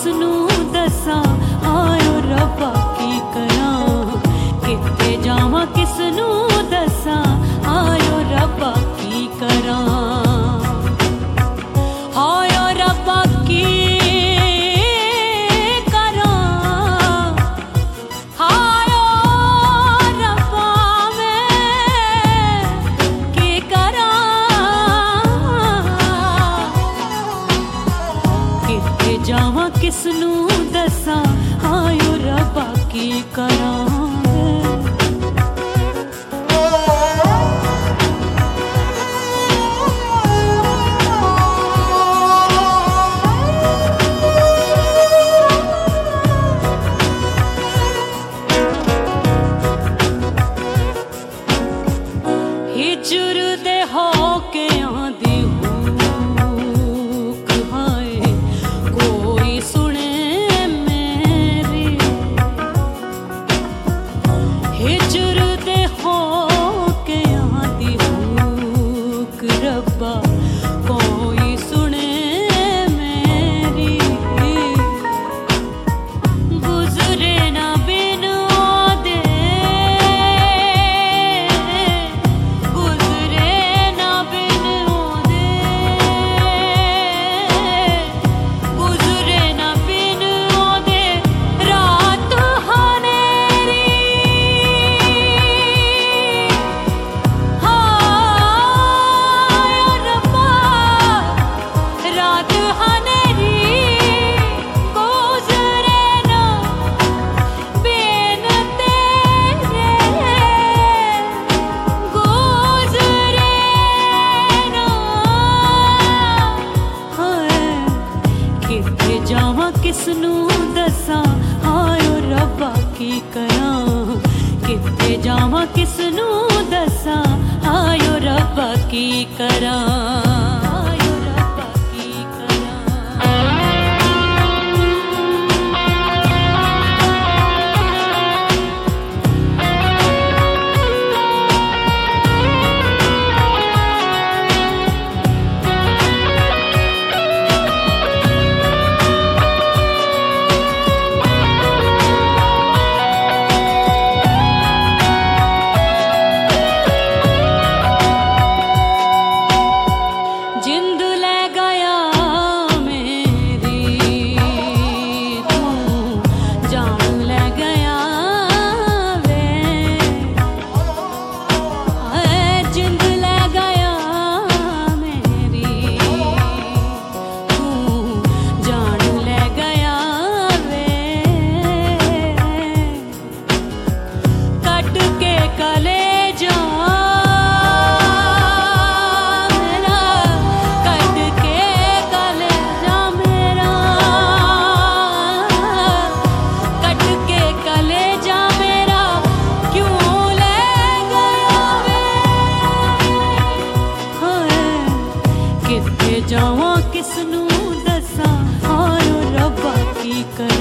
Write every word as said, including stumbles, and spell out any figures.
किसनू दसा आयो रब्बा की करा किथे जावा किसनू दसा आयो रब्बा की करा आयो रब्बा की करा आयो रब्बा मैं की करा किथे जावा किसनू दसा आयो रब्बा की करा हिजर दे हो के आंदी हुक हाय कोई सुने मेरी हिजर दे हो के आंदी हुक रब्बा कोई सुने मेरी गुजरे ना बिन ओदे जावा किसनू दसा आयो रब्बा की करा किथे जावा किसनू दसा आयो रब्बा की करा आयो रब्बा की जिंद ले गया मेरी तू जान ले गया वे जिंद ले गया मेरी तू जान ले गया वे कट के कलेजा किथे जावा किसनू दसा आयो रब्बा की कर